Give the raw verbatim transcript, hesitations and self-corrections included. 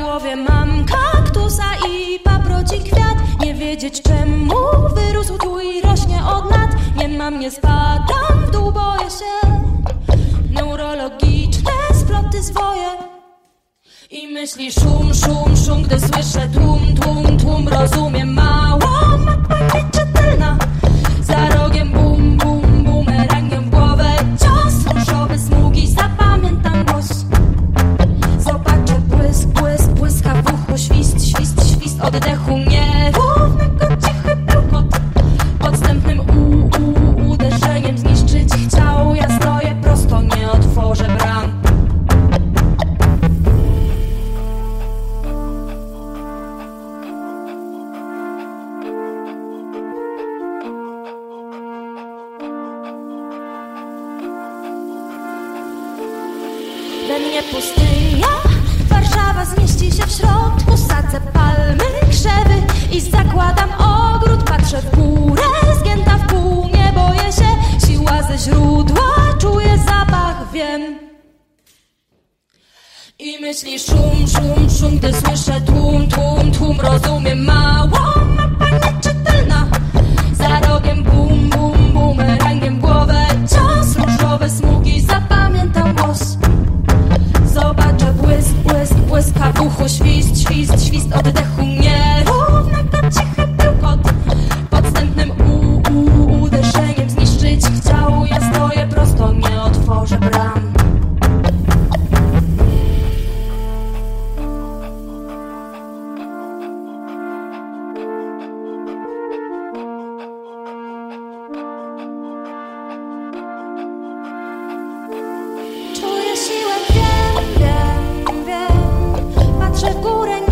głowie mam kaktusa i paproci kwiat. Nie wiedzieć czemu wyrósł tu i rośnie od lat. Nie mam, nie spadam w dół, boję się. Neurologiczne sploty zwoje. I myśli szum, szum, szum, gdy słyszę tłum, tłum, tłum. Rozumiem mało, mapa nieczytelna. Za rogiem bum, bum, bumerangiem w głowę cios. Różowe smugi, zapamiętam głos. Zobaczę błysk, błysk, błyska w ucho. Świst, świst, świst oddechu nierównego, cichy bełkot. Podstępnym u, u, uderzeniem zniszczyć chciał. Ja stoję prosto, nie otworzę bram. We mnie pustynia, Warszawa zmieści się w środku. Sadzę palmy, krzewy i zakładam ogród. Patrzę w górę, zgięta w pół, nie boję się. Siła ze źródła, czuję zapach, wiem. I myśli szum, szum, szum, gdy słyszę tłum, tłum, tłum. Rozumiem mało, mapa nieczytelna. Za rogiem bum, bum, bumerangiem w głowę cios. Różowe smugi, zapamiętam głos. Zobaczę błysk, błysk, błyska w uchu. Świst, świst, świst oddechu nierównego, cichy bełkot. Podstępnym u, u, uderzeniem zniszczyć chciał. Ja stoję prosto, nie otworzę bram. Czuję siłę, wiem, wiem, wiem. Patrzę w górę,